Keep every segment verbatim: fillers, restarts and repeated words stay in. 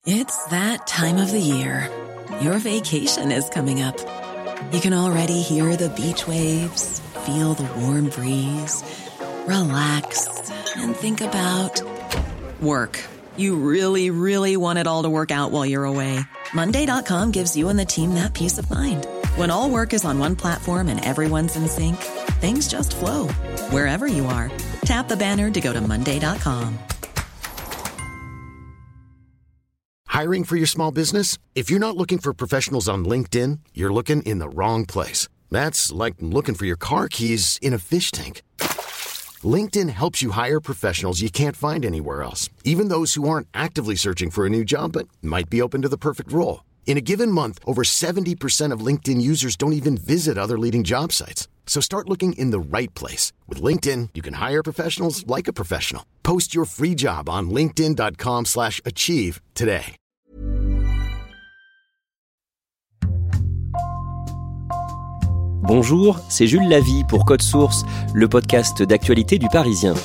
It's that time of the year. Your vacation is coming up. You can already hear the beach waves, feel the warm breeze, relax, and think about work. You really, really want it all to work out while you're away. Monday dot com gives you and the team that peace of mind. When all work is on one platform and everyone's in sync, things just flow. Wherever you are, tap the banner to go to Monday dot com. Hiring for your small business? If you're not looking for professionals on LinkedIn, you're looking in the wrong place. That's like looking for your car keys in a fish tank. LinkedIn helps you hire professionals you can't find anywhere else, even those who aren't actively searching for a new job but might be open to the perfect role. In a given month, over seventy percent of LinkedIn users don't even visit other leading job sites. So start looking in the right place. With LinkedIn, you can hire professionals like a professional. Post your free job on linkedin dot com slash achieve today. Bonjour, c'est Jules Lavie pour Code Source, le podcast d'actualité du Parisien.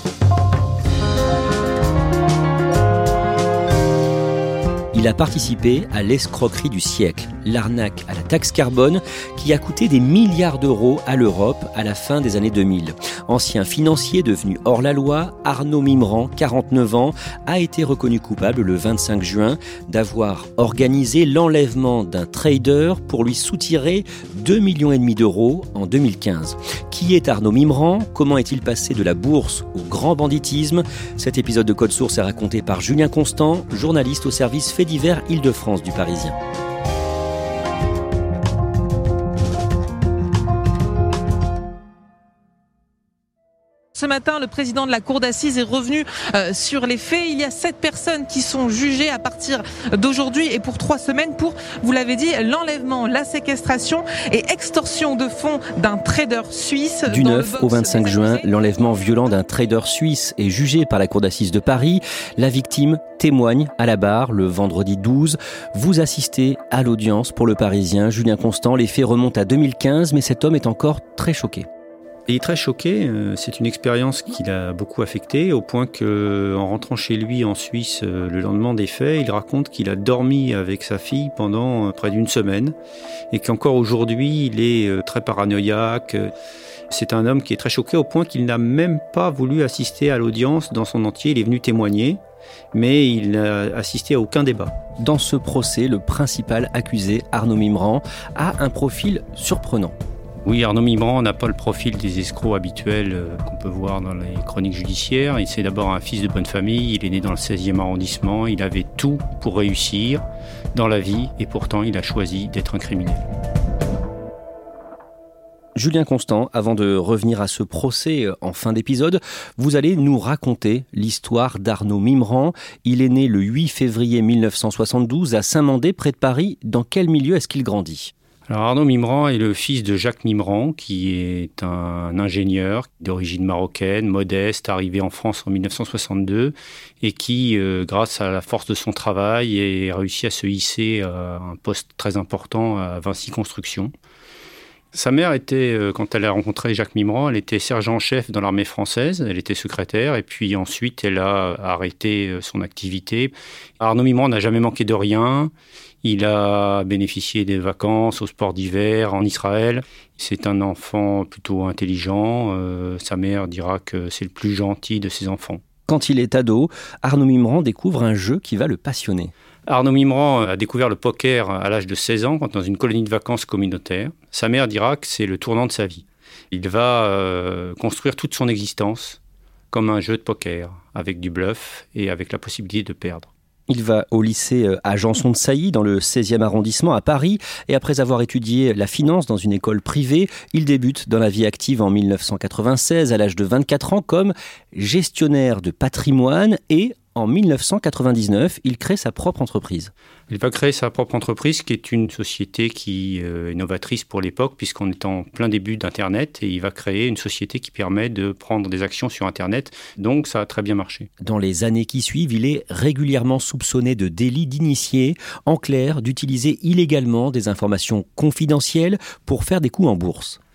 Il a participé à l'escroquerie du siècle, l'arnaque à la taxe carbone qui a coûté des milliards d'euros à l'Europe à la fin des années deux mille. Ancien financier devenu hors-la-loi, Arnaud Mimran, quarante-neuf ans, a été reconnu coupable le vingt-cinq juin d'avoir organisé l'enlèvement d'un trader pour lui soutirer deux virgule cinq millions d'euros en deux mille quinze. Qui est Arnaud Mimran ? Comment est-il passé de la bourse au grand banditisme ? Cet épisode de Code Source est raconté par Julien Constant, journaliste au service Faits divers Île-de-France du Parisien. Ce matin, le président de la Cour d'assises est revenu euh, sur les faits. Il y a sept personnes qui sont jugées à partir d'aujourd'hui et pour trois semaines pour, vous l'avez dit, l'enlèvement, la séquestration et extorsion de fonds d'un trader suisse. Du neuf au vingt-cinq juin, l'enlèvement violent d'un trader suisse est jugé par la Cour d'assises de Paris. La victime témoigne à la barre le vendredi douze. Vous assistez à l'audience pour le Parisien. Julien Constant, les faits remontent à deux mille quinze, mais cet homme est encore très choqué. Il est très choqué, c'est une expérience qui l'a beaucoup affecté, au point qu'en rentrant chez lui en Suisse le lendemain des faits, il raconte qu'il a dormi avec sa fille pendant près d'une semaine et qu'encore aujourd'hui, il est très paranoïaque. C'est un homme qui est très choqué au point qu'il n'a même pas voulu assister à l'audience dans son entier. Il est venu témoigner, mais il n'a assisté à aucun débat. Dans ce procès, le principal accusé, Arnaud Mimran, a un profil surprenant. Oui, Arnaud Mimran n'a pas le profil des escrocs habituels qu'on peut voir dans les chroniques judiciaires. C'est d'abord un fils de bonne famille, il est né dans le seizième arrondissement, il avait tout pour réussir dans la vie et pourtant il a choisi d'être un criminel. Julien Constant, avant de revenir à ce procès en fin d'épisode, vous allez nous raconter l'histoire d'Arnaud Mimran. Il est né le huit février mille neuf cent soixante-douze à Saint-Mandé, près de Paris. Dans quel milieu est-ce qu'il grandit ? Alors Arnaud Mimran est le fils de Jacques Mimran, qui est un ingénieur d'origine marocaine, modeste, arrivé en France en mille neuf cent soixante-deux et qui, euh, grâce à la force de son travail, a réussi à se hisser à un poste très important à Vinci Construction. Sa mère était, euh, quand elle a rencontré Jacques Mimran, elle était sergent-chef dans l'armée française, elle était secrétaire et puis ensuite elle a arrêté son activité. Arnaud Mimran n'a jamais manqué de rien. Il a bénéficié des vacances au sport d'hiver en Israël. C'est un enfant plutôt intelligent. Euh, sa mère dira que c'est le plus gentil de ses enfants. Quand il est ado, Arnaud Mimran découvre un jeu qui va le passionner. Arnaud Mimran a découvert le poker à l'âge de seize ans, dans une colonie de vacances communautaire. Sa mère dira que c'est le tournant de sa vie. Il va euh, construire toute son existence comme un jeu de poker, avec du bluff et avec la possibilité de perdre. Il va au lycée à Janson-de-Sailly, dans le seizième arrondissement à Paris. Et après avoir étudié la finance dans une école privée, il débute dans la vie active en mille neuf cent quatre-vingt-seize, à l'âge de vingt-quatre ans, comme gestionnaire de patrimoine. Et en mille neuf cent quatre-vingt-dix-neuf, il crée sa propre entreprise. Il va créer sa propre entreprise, qui est une société qui euh, est novatrice pour l'époque, puisqu'on est en plein début d'Internet, et il va créer une société qui permet de prendre des actions sur Internet. Donc, ça a très bien marché. Dans les années qui suivent, il est régulièrement soupçonné de délit d'initié, en clair, d'utiliser illégalement des informations confidentielles pour faire des coups en bourse.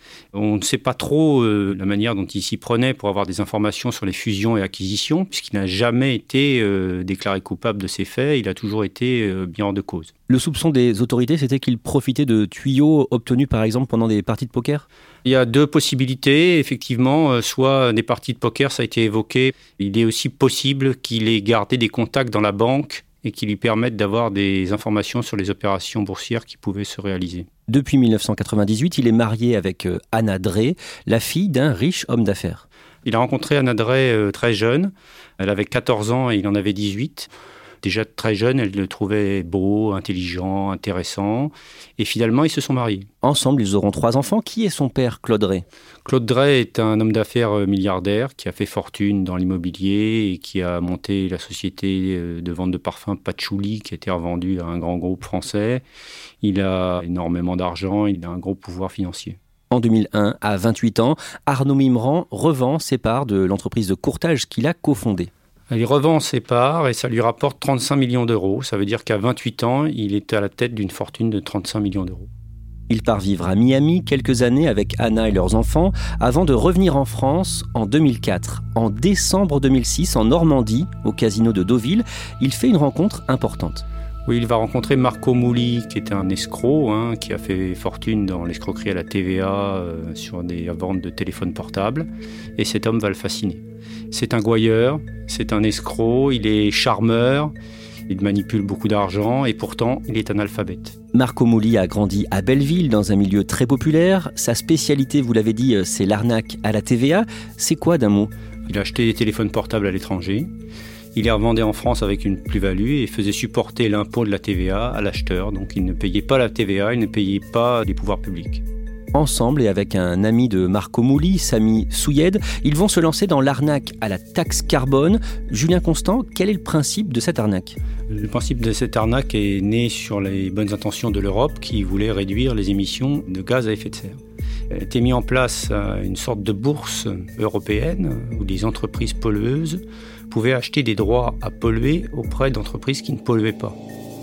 On ne sait pas trop euh, la manière dont il s'y prenait pour avoir des informations sur les fusions et acquisitions, puisqu'il n'a jamais été euh, déclaré coupable de ces faits. Il a toujours été euh, bien hors de cause. Le soupçon des autorités, c'était qu'il profitait de tuyaux obtenus par exemple pendant des parties de poker ? Il y a deux possibilités, effectivement, soit des parties de poker, ça a été évoqué. Il est aussi possible qu'il ait gardé des contacts dans la banque et qui lui permettent d'avoir des informations sur les opérations boursières qui pouvaient se réaliser. Depuis dix-neuf cent quatre-vingt-dix-huit, il est marié avec Anna Drey, la fille d'un riche homme d'affaires. Il a rencontré Anna Drey très jeune. Elle avait quatorze ans et il en avait dix-huit. Déjà très jeune, elle le trouvait beau, intelligent, intéressant. Et finalement, ils se sont mariés. Ensemble, ils auront trois enfants. Qui est son père, Claude Drey ? Claude Drey est un homme d'affaires milliardaire qui a fait fortune dans l'immobilier et qui a monté la société de vente de parfums Patchouli, qui a été revendue à un grand groupe français. Il a énormément d'argent, il a un gros pouvoir financier. En deux mille un, à vingt-huit ans, Arnaud Mimran revend ses parts de l'entreprise de courtage qu'il a cofondée. Il revend ses parts et ça lui rapporte trente-cinq millions d'euros. Ça veut dire qu'à vingt-huit ans, il est à la tête d'une fortune de trente-cinq millions d'euros. Il part vivre à Miami quelques années avec Anna et leurs enfants avant de revenir en France en deux mille quatre. En décembre deux mille six, en Normandie, au casino de Deauville, il fait une rencontre importante. Oui, il va rencontrer Marco Mouli, qui était un escroc, hein, qui a fait fortune dans l'escroquerie à la T V A euh, sur des ventes de téléphones portables. Et cet homme va le fasciner. C'est un gouailleur, c'est un escroc, il est charmeur, il manipule beaucoup d'argent et pourtant, il est analphabète. Marco Mouli a grandi à Belleville, dans un milieu très populaire. Sa spécialité, vous l'avez dit, c'est l'arnaque à la T V A. C'est quoi d'un mot ? Il a acheté des téléphones portables à l'étranger. Il les revendait en France avec une plus-value et faisait supporter l'impôt de la T V A à l'acheteur. Donc il ne payait pas la T V A, il ne payait pas les pouvoirs publics. Ensemble et avec un ami de Marco Mouli, Sami Souyed, ils vont se lancer dans l'arnaque à la taxe carbone. Julien Constant, quel est le principe de cette arnaque ? Le principe de cette arnaque est né sur les bonnes intentions de l'Europe qui voulait réduire les émissions de gaz à effet de serre. Il a été mis en place une sorte de bourse européenne où les entreprises pollueuses pouvaient acheter des droits à polluer auprès d'entreprises qui ne polluaient pas.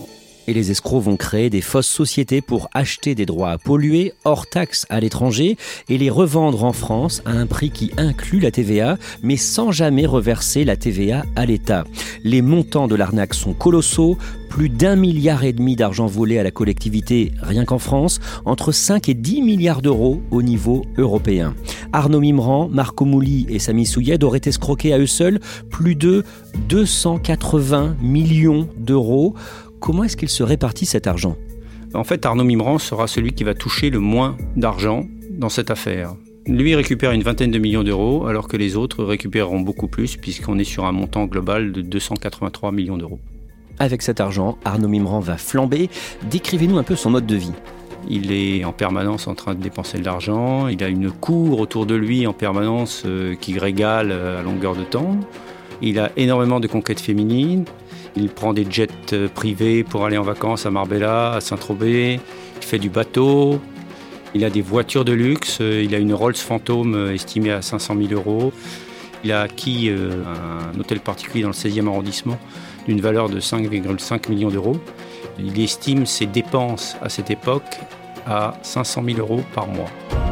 Et les escrocs vont créer des fausses sociétés pour acheter des droits à polluer hors taxe à l'étranger et les revendre en France à un prix qui inclut la T V A, mais sans jamais reverser la T V A à l'État. Les montants de l'arnaque sont colossaux, plus d'un milliard et demi d'argent volé à la collectivité rien qu'en France, entre cinq et dix milliards d'euros au niveau européen. Arnaud Mimran, Marco Mouli et Sami Souyed auraient escroqué à eux seuls plus de deux cent quatre-vingts millions d'euros. Comment est-ce qu'il se répartit cet argent ? En fait, Arnaud Mimran sera celui qui va toucher le moins d'argent dans cette affaire. Lui récupère une vingtaine de millions d'euros, alors que les autres récupéreront beaucoup plus, puisqu'on est sur un montant global de deux cent quatre-vingt-trois millions d'euros. Avec cet argent, Arnaud Mimran va flamber. Décrivez-nous un peu son mode de vie. Il est en permanence en train de dépenser de l'argent. Il a une cour autour de lui en permanence euh, qui régale à longueur de temps. Il a énormément de conquêtes féminines. Il prend des jets privés pour aller en vacances à Marbella, à Saint-Tropez. Il fait du bateau. Il a des voitures de luxe. Il a une Rolls Phantom estimée à cinq cent mille euros. Il a acquis un hôtel particulier dans le seizième arrondissement d'une valeur de cinq virgule cinq millions d'euros. Il estime ses dépenses à cette époque à cinq cent mille euros par mois.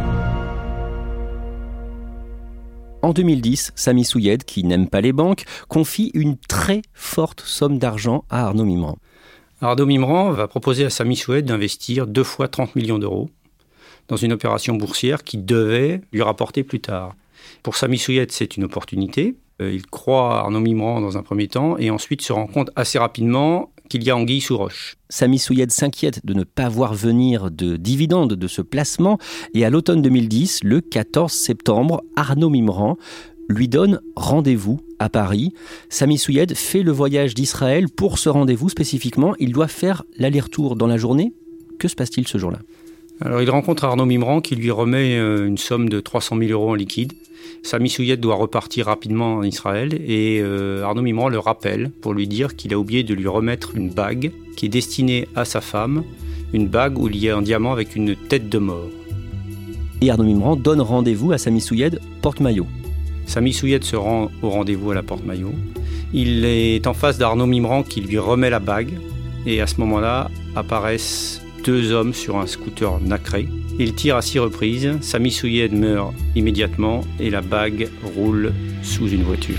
En deux mille dix, Sami Souyed, qui n'aime pas les banques, confie une très forte somme d'argent à Arnaud Mimran. Arnaud Mimran va proposer à Sami Souyed d'investir deux fois trente millions d'euros dans une opération boursière qui devait lui rapporter plus tard. Pour Sami Souyed, c'est une opportunité. Il croit à Arnaud Mimran dans un premier temps et ensuite se rend compte assez rapidement qu'il y a anguille sous roche. Sami Souyed s'inquiète de ne pas voir venir de dividendes de ce placement et à l'automne deux mille dix, le quatorze septembre, Arnaud Mimran lui donne rendez-vous à Paris. Sami Souyed fait le voyage d'Israël pour ce rendez-vous spécifiquement. Il doit faire l'aller-retour dans la journée. Que se passe-t-il ce jour-là ? Alors, il rencontre Arnaud Mimran qui lui remet une somme de trois cent mille euros en liquide. Sami Souyed doit repartir rapidement en Israël et euh, Arnaud Mimran le rappelle pour lui dire qu'il a oublié de lui remettre une bague qui est destinée à sa femme, une bague où il y a un diamant avec une tête de mort. Et Arnaud Mimran donne rendez-vous à Sami Souyed, porte-maillot. Sami Souyed se rend au rendez-vous à la porte-maillot. Il est en face d'Arnaud Mimran qui lui remet la bague et à ce moment-là apparaissent deux hommes sur un scooter nacré Il tire à six reprises, Sami Souyed meurt immédiatement et la bague roule sous une voiture.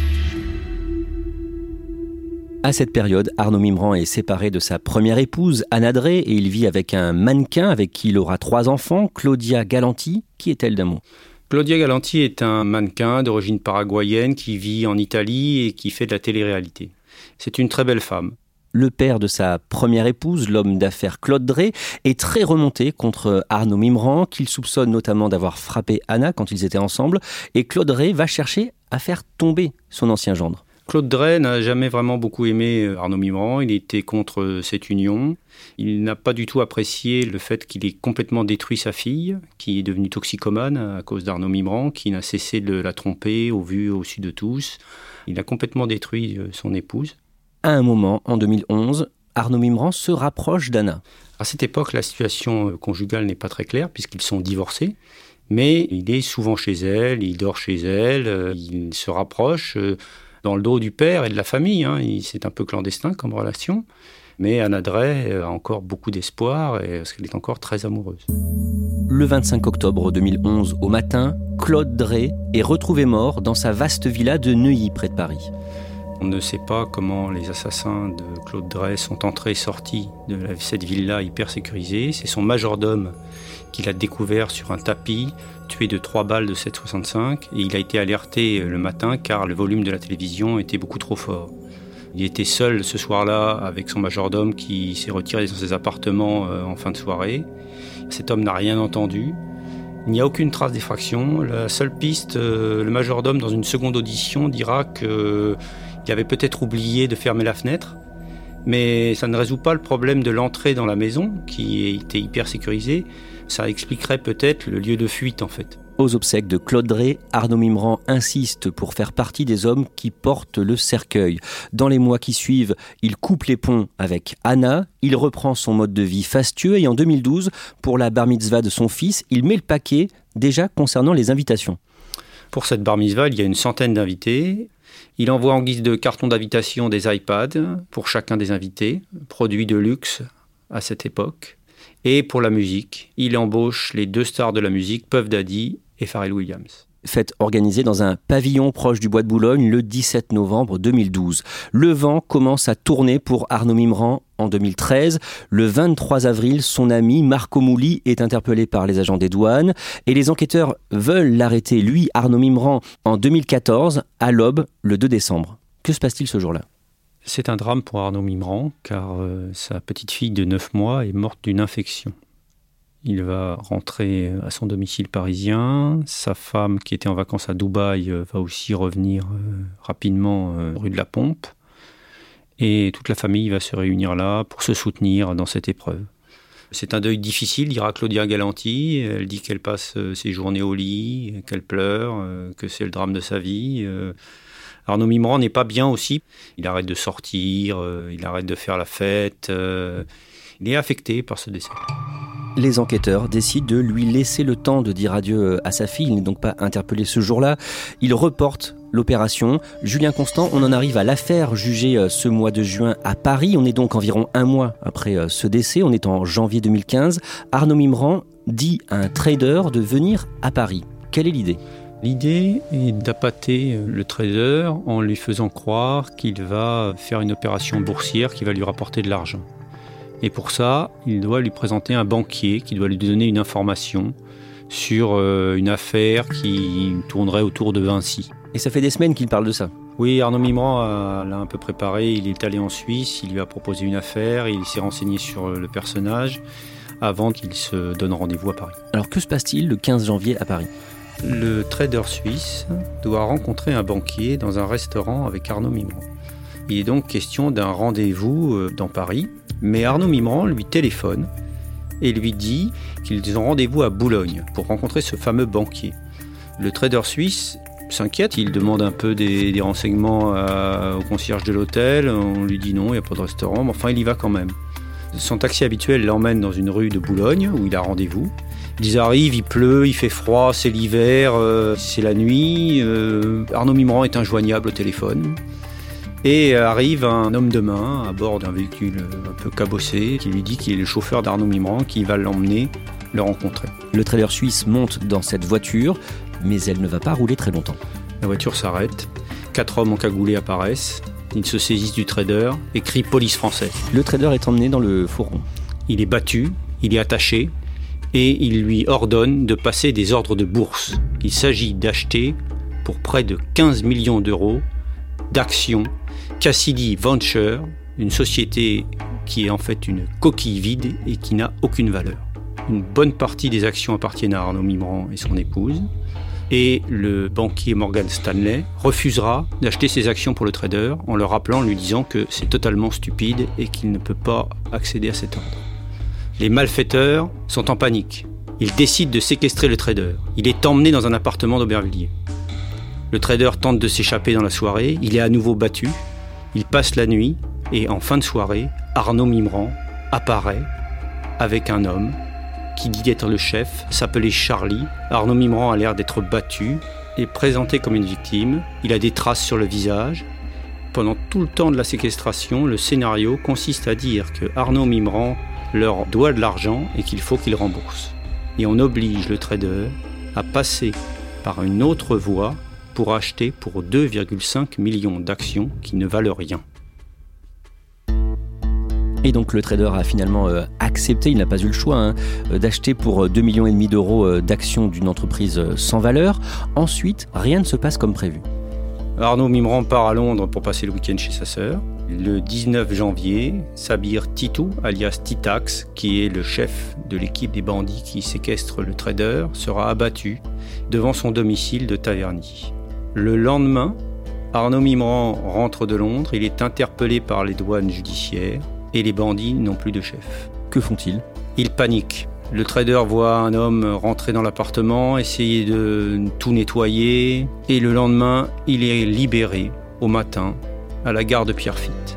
À cette période, Arnaud Mimran est séparé de sa première épouse, Anna Drey, et il vit avec un mannequin avec qui il aura trois enfants, Claudia Galanti. Qui est-elle d'un mot ? Claudia Galanti est un mannequin d'origine paraguayenne qui vit en Italie et qui fait de la télé-réalité. C'est une très belle femme. Le père de sa première épouse, l'homme d'affaires Claude Drey, est très remonté contre Arnaud Mimran, qu'il soupçonne notamment d'avoir frappé Anna quand ils étaient ensemble, et Claude Drey va chercher à faire tomber son ancien gendre. Claude Drey n'a jamais vraiment beaucoup aimé Arnaud Mimran, il était contre cette union. Il n'a pas du tout apprécié le fait qu'il ait complètement détruit sa fille, qui est devenue toxicomane à cause d'Arnaud Mimran, qui n'a cessé de la tromper au vu et au su de tous. Il a complètement détruit son épouse. À un moment, en deux mille onze, Arnaud Mimran se rapproche d'Anna. À cette époque, la situation conjugale n'est pas très claire puisqu'ils sont divorcés. Mais il est souvent chez elle, il dort chez elle, il se rapproche dans le dos du père et de la famille. Hein. C'est un peu clandestin comme relation. Mais Anna Drey a encore beaucoup d'espoir et, parce qu'elle est encore très amoureuse. Le vingt-cinq octobre deux mille onze, au matin, Claude Drey est retrouvé mort dans sa vaste villa de Neuilly, près de Paris. On ne sait pas comment les assassins de Claude Drey sont entrés et sortis de cette villa hyper sécurisée. C'est son majordome qui l'a découvert sur un tapis, tué de trois balles de sept virgule soixante-cinq. Et il a été alerté le matin car le volume de la télévision était beaucoup trop fort. Il était seul ce soir-là avec son majordome qui s'est retiré dans ses appartements en fin de soirée. Cet homme n'a rien entendu. Il n'y a aucune trace d'effraction. La seule piste, le majordome, dans une seconde audition, dira que il avait peut-être oublié de fermer la fenêtre, mais ça ne résout pas le problème de l'entrée dans la maison, qui était hyper sécurisée. Ça expliquerait peut-être le lieu de fuite, en fait. Aux obsèques de Claude Drey, Arnaud Mimran insiste pour faire partie des hommes qui portent le cercueil. Dans les mois qui suivent, il coupe les ponts avec Anna, il reprend son mode de vie fastueux et en deux mille douze, pour la bar mitzvah de son fils, il met le paquet déjà concernant les invitations. Pour cette bar mitzvah, il y a une centaine d'invités. Il envoie en guise de carton d'invitation des iPads pour chacun des invités, produits de luxe à cette époque. Et pour la musique, il embauche les deux stars de la musique, Puff Daddy et Pharrell Williams. Fête organisée dans un pavillon proche du Bois de Boulogne le dix-sept novembre deux mille douze. Le vent commence à tourner pour Arnaud Mimran en deux mille treize. Le vingt-trois avril, son ami Marco Mouli est interpellé par les agents des douanes et les enquêteurs veulent l'arrêter, lui, Arnaud Mimran, en deux mille quatorze, à l'aube, le deux décembre. Que se passe-t-il ce jour-là ? C'est un drame pour Arnaud Mimran car euh, sa petite fille de neuf mois est morte d'une infection. Il va rentrer à son domicile parisien. Sa femme, qui était en vacances à Dubaï, va aussi revenir rapidement rue de la Pompe. Et toute la famille va se réunir là pour se soutenir dans cette épreuve. C'est un deuil difficile, dira Claudia Galanti. Elle dit qu'elle passe ses journées au lit, qu'elle pleure, que c'est le drame de sa vie. Arnaud Mimran n'est pas bien aussi. Il arrête de sortir, il arrête de faire la fête. Il est affecté par ce décès. Les enquêteurs décident de lui laisser le temps de dire adieu à sa fille. Il n'est donc pas interpellé ce jour-là. Il reporte l'opération. Julien Constant, on en arrive à l'affaire jugée ce mois de juin à Paris. On est donc environ un mois après ce décès. On est en janvier deux mille quinze. Arnaud Mimran dit à un trader de venir à Paris. Quelle est l'idée ? L'idée est d'appâter le trader en lui faisant croire qu'il va faire une opération boursière qui va lui rapporter de l'argent. Et pour ça, il doit lui présenter un banquier qui doit lui donner une information sur euh, une affaire qui tournerait autour de Vinci. Et ça fait des semaines qu'il parle de ça. Oui, Arnaud Mimran a, l'a un peu préparé. Il est allé en Suisse, il lui a proposé une affaire, il s'est renseigné sur le personnage avant qu'il se donne rendez-vous à Paris. Alors que se passe-t-il le quinze janvier à Paris ? Le trader suisse doit rencontrer un banquier dans un restaurant avec Arnaud Mimran. Il est donc question d'un rendez-vous dans Paris, mais Arnaud Mimran lui téléphone et lui dit qu'ils ont rendez-vous à Boulogne pour rencontrer ce fameux banquier. Le trader suisse s'inquiète, il demande un peu des, des renseignements à, au concierge de l'hôtel, on lui dit non, il n'y a pas de restaurant, mais enfin il y va quand même. Son taxi habituel l'emmène dans une rue de Boulogne où il a rendez-vous. Ils arrivent, il pleut, il fait froid, c'est l'hiver, euh, c'est la nuit. Euh, Arnaud Mimran est injoignable au téléphone. Et arrive un homme de main à bord d'un véhicule un peu cabossé qui lui dit qu'il est le chauffeur d'Arnaud Mimran qui va l'emmener le rencontrer. Le trader suisse monte dans cette voiture, mais elle ne va pas rouler très longtemps. La voiture s'arrête, quatre hommes encagoulés apparaissent, ils se saisissent du trader et crient « police française ». Le trader est emmené dans le fourgon. Il est battu, il est attaché et il lui ordonne de passer des ordres de bourse. Il s'agit d'acheter pour près de quinze millions d'euros d'actions Cassidy Ventures, une société qui est en fait une coquille vide et qui n'a aucune valeur. Une bonne partie des actions appartiennent à Arnaud Mimran et son épouse. Et le banquier Morgan Stanley refusera d'acheter ses actions pour le trader en le rappelant, en lui disant que c'est totalement stupide et qu'il ne peut pas accéder à cet ordre. Les malfaiteurs sont en panique. Ils décident de séquestrer le trader. Il est emmené dans un appartement d'Aubervilliers. Le trader tente de s'échapper dans la soirée. Il est à nouveau battu. Il passe la nuit et en fin de soirée, Arnaud Mimran apparaît avec un homme qui dit d'être le chef, s'appelait Charlie. Arnaud Mimran a l'air d'être battu et présenté comme une victime. Il a des traces sur le visage. Pendant tout le temps de la séquestration, le scénario consiste à dire que Arnaud Mimran leur doit de l'argent et qu'il faut qu'ils remboursent. Et on oblige le trader à passer par une autre voie pour acheter pour deux virgule cinq millions d'actions qui ne valent rien. Et donc le trader a finalement euh, accepté, il n'a pas eu le choix, hein, d'acheter pour deux virgule cinq millions d'euros euh, d'actions d'une entreprise euh, sans valeur. Ensuite, rien ne se passe comme prévu. Arnaud Mimran part à Londres pour passer le week-end chez sa sœur. Le dix-neuf janvier, Sabir Titou, alias Titax, qui est le chef de l'équipe des bandits qui séquestrent le trader, sera abattu devant son domicile de Taverny. Le lendemain, Arnaud Mimran rentre de Londres, il est interpellé par les douanes judiciaires et les bandits n'ont plus de chef. Que font-ils ? Ils paniquent. Le trader voit un homme rentrer dans l'appartement, essayer de tout nettoyer, et le lendemain, il est libéré au matin à la gare de Pierrefitte.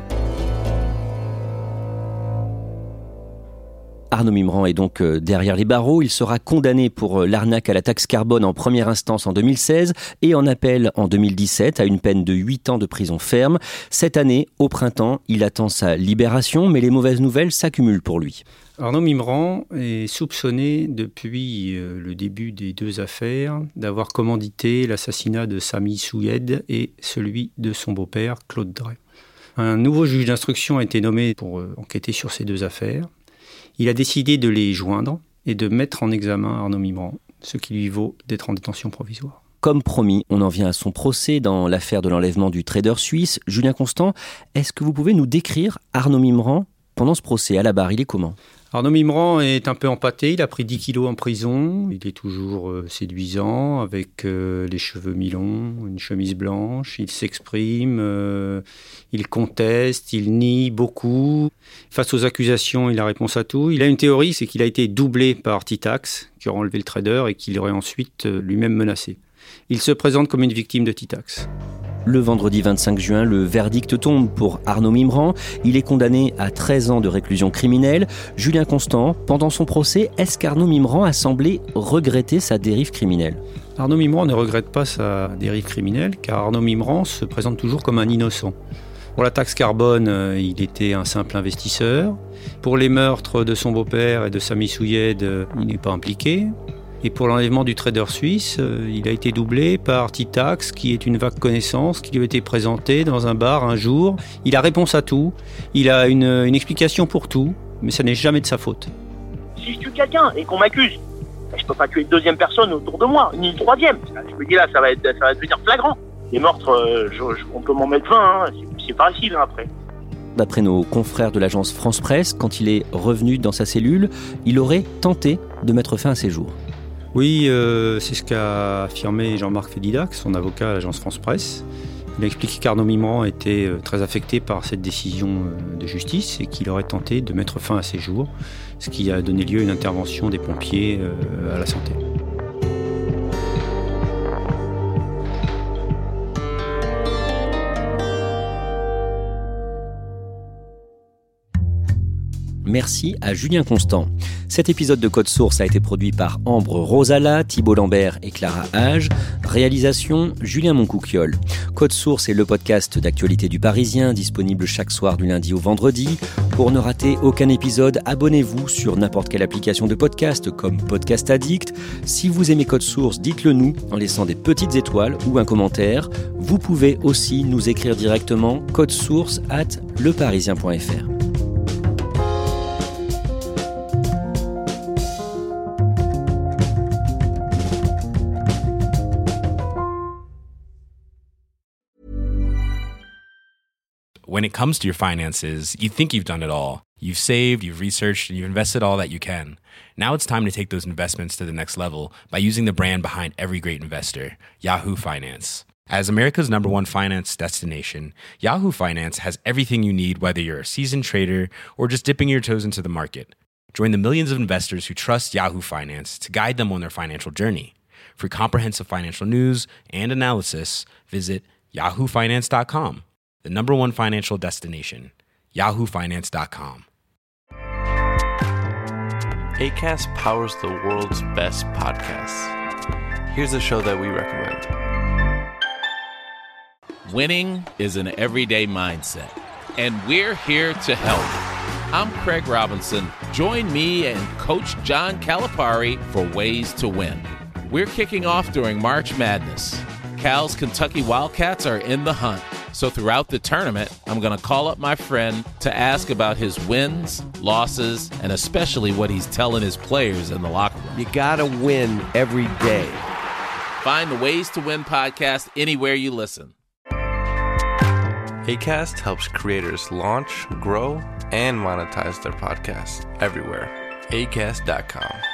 Arnaud Mimran est donc derrière les barreaux. Il sera condamné pour l'arnaque à la taxe carbone en première instance en deux mille seize et en appel en deux mille dix-sept à une peine de huit ans de prison ferme. Cette année, au printemps, il attend sa libération, mais les mauvaises nouvelles s'accumulent pour lui. Arnaud Mimran est soupçonné depuis le début des deux affaires d'avoir commandité l'assassinat de Sami Souyed et celui de son beau-père, Claude Drey. Un nouveau juge d'instruction a été nommé pour enquêter sur ces deux affaires. Il a décidé de les joindre et de mettre en examen Arnaud Mimran, ce qui lui vaut d'être en détention provisoire. Comme promis, on en vient à son procès dans l'affaire de l'enlèvement du trader suisse. Julien Constant, est-ce que vous pouvez nous décrire Arnaud Mimran pendant ce procès à la barre? Il est comment ? Arnaud Mimran est un peu empâté, il a pris dix kilos en prison, il est toujours euh, séduisant, avec euh, les cheveux mi-longs, une chemise blanche, il s'exprime, euh, il conteste, il nie beaucoup. Face aux accusations, il a réponse à tout. Il a une théorie, c'est qu'il a été doublé par Titax, qui aurait enlevé le trader et qui l'aurait ensuite euh, lui-même menacé. Il se présente comme une victime de Titax. Le vendredi vingt-cinq juin, le verdict tombe pour Arnaud Mimran. Il est condamné à treize ans de réclusion criminelle. Julien Constant, pendant son procès, est-ce qu'Arnaud Mimran a semblé regretter sa dérive criminelle ? Arnaud Mimran ne regrette pas sa dérive criminelle, car Arnaud Mimran se présente toujours comme un innocent. Pour la taxe carbone, il était un simple investisseur. Pour les meurtres de son beau-père et de Sami Souyed, il n'est pas impliqué. Et pour l'enlèvement du trader suisse, euh, il a été doublé par Titax, qui est une vague connaissance, qui lui a été présentée dans un bar un jour. Il a réponse à tout, il a une, une explication pour tout, mais ça n'est jamais de sa faute. Si je tue quelqu'un et qu'on m'accuse, je ne peux pas tuer une deuxième personne autour de moi, ni une troisième. Je me dis là, ça va, être, ça va devenir flagrant. Les meurtres, euh, je, je, on peut m'en mettre vingt, hein, c'est, c'est facile hein, après. D'après nos confrères de l'agence France Presse, quand il est revenu dans sa cellule, il aurait tenté de mettre fin à ses jours. Oui, euh, c'est ce qu'a affirmé Jean-Marc Fédidac, son avocat à l'agence France Presse. Il a expliqué qu'Arnaud Mimran était très affecté par cette décision de justice et qu'il aurait tenté de mettre fin à ses jours, ce qui a donné lieu à une intervention des pompiers à la santé. Merci à Julien Constant. Cet épisode de Code Source a été produit par Ambre Rosala, Thibault Lambert et Clara Hage. Réalisation, Julien Moncouquiol. Code Source est le podcast d'actualité du Parisien, disponible chaque soir du lundi au vendredi. Pour ne rater aucun épisode, abonnez-vous sur n'importe quelle application de podcast comme Podcast Addict. Si vous aimez Code Source, dites-le nous en laissant des petites étoiles ou un commentaire. Vous pouvez aussi nous écrire directement codesource arobase leparisien point f r. When it comes to your finances, you think you've done it all. You've saved, you've researched, and you've invested all that you can. Now it's time to take those investments to the next level by using the brand behind every great investor, Yahoo Finance. As America's number one finance destination, Yahoo Finance has everything you need, whether you're a seasoned trader or just dipping your toes into the market. Join the millions of investors who trust Yahoo Finance to guide them on their financial journey. For comprehensive financial news and analysis, visit yahoo finance dot com. The number one financial destination, yahoo finance dot com. Acast powers the world's best podcasts. Here's a show that we recommend. Winning is an everyday mindset, and we're here to help. I'm Craig Robinson. Join me and Coach John Calipari for Ways to Win. We're kicking off during March Madness. Cal's Kentucky Wildcats are in the hunt. So throughout the tournament, I'm going to call up my friend to ask about his wins, losses, and especially what he's telling his players in the locker room. You got to win every day. Find the Ways to Win podcast anywhere you listen. Acast helps creators launch, grow, and monetize their podcasts everywhere. acast dot com.